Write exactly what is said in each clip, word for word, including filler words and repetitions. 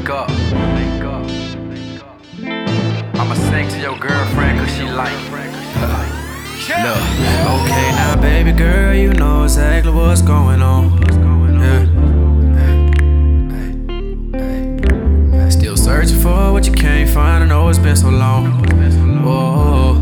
up. I'ma sing to your girlfriend cause she like Look, okay now baby girl, you know exactly what's going on. Yeah. Still searching for what you can't find. I know it's been so long. Whoa.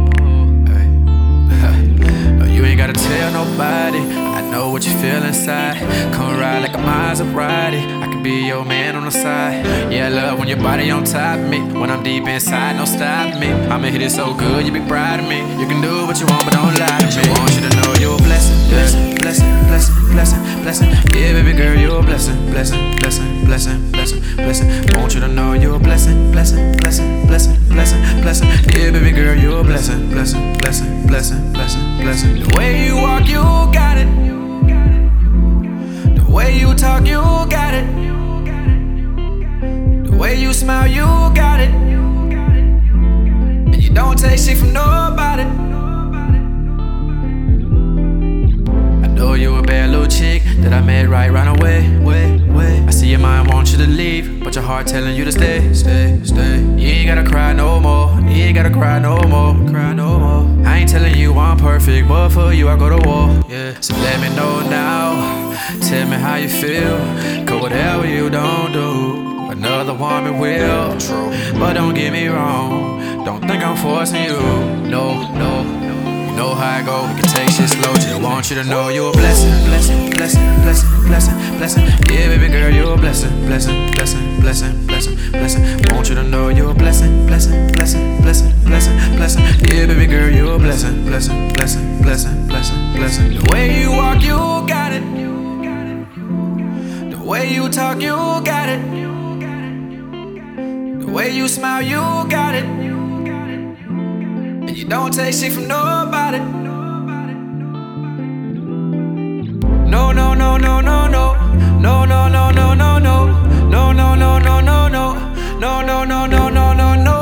No, you ain't gotta tell nobody. I know what you feel inside. Come ride like a Maserati. I can be your man on the side. Yeah, I love when your body on top of me. When I'm deep inside, no stopping me. I'ma hit it so good, you be proud of me. You can do what you want, but don't lie to me. I want you to know you're a blessing, blessing, blessing, blessing, blessing, blessing. Yeah, baby girl, you're a blessing, blessing, blessing, blessing, blessing, blessing. Want you to know you're a blessing, blessing, blessing, blessing, blessing, blessing. Yeah, baby girl, you're a blessing, blessing, blessing, blessing, blessing, blessing. The way you walk, you got it. The way you talk, you got it. The way you smile, you got it. And you don't take shit from nobody. I know you a bad little chick that I met right round away. Way, way. I see your mind want you to leave, but your heart telling you to stay, stay, stay. You ain't gotta cry no more. You ain't gotta cry no more. Cry no more. I ain't telling you I'm perfect, but for you I go to war. Yeah. So let me know now. Tell me how you feel. Cause whatever you don't do, another woman will. True. But don't get me wrong. Don't think I'm forcing you. No, no. You know how I go. We can take shit slow. Just want you to know you're a blessing, blessing, blessing, blessing, blessing, blessing. Yeah, baby girl, you're a blessing, blessing, blessing, blessing, blessing, blessing. Want you to know you're a blessing, blessing, blessing, blessing, blessing, blessing. Yeah, baby girl, you're a blessing, blessing, blessing, blessing, blessing, blessing. The way you walk, you got it. The way you talk, you got it. The way you smile, you got it. And you don't take shit from nobody. No, no, no, no, no, no. No, no, no, no, no, no. No, no, no, no, no, no. No, no, no, no, no, no, no.